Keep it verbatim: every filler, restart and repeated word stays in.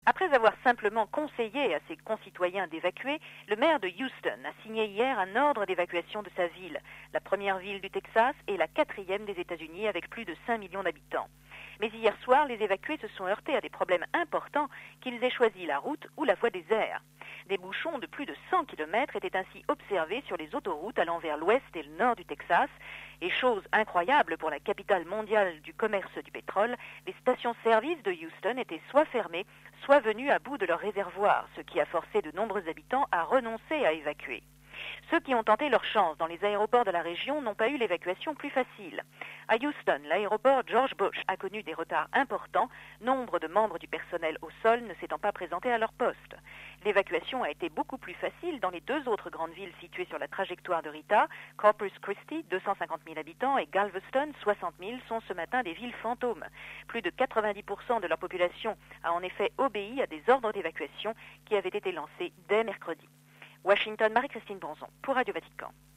Après avoir simplement conseillé à ses concitoyens d'évacuer, le maire de Houston a signé hier un ordre d'évacuation de sa ville, la première ville du Texas et la quatrième des États-Unis avec plus de cinq millions d'habitants. Mais hier soir, les évacués se sont heurtés à des problèmes importants, qu'ils aient choisi la route ou la voie des airs. Des bouchons de plus de cent kilomètres étaient ainsi observés sur les autoroutes allant vers l'ouest et le nord du Texas. Et chose incroyable pour la capitale mondiale du commerce du pétrole, les stations-service de Houston étaient soit fermées, soit venues à bout de leurs réservoirs, ce qui a forcé de nombreux habitants à renoncer à évacuer. Ceux qui ont tenté leur chance dans les aéroports de la région n'ont pas eu l'évacuation plus facile. À Houston, l'aéroport George Bush a connu des retards importants, nombre de membres du personnel au sol ne s'étant pas présentés à leur poste. L'évacuation a été beaucoup plus facile dans les deux autres grandes villes situées sur la trajectoire de Rita. Corpus Christi, deux cent cinquante mille habitants, et Galveston, soixante mille, sont ce matin des villes fantômes. Plus de quatre-vingt-dix pour cent de leur population a en effet obéi à des ordres d'évacuation qui avaient été lancés dès mercredi. Washington, Marie-Christine Bonzon, pour Radio Vatican.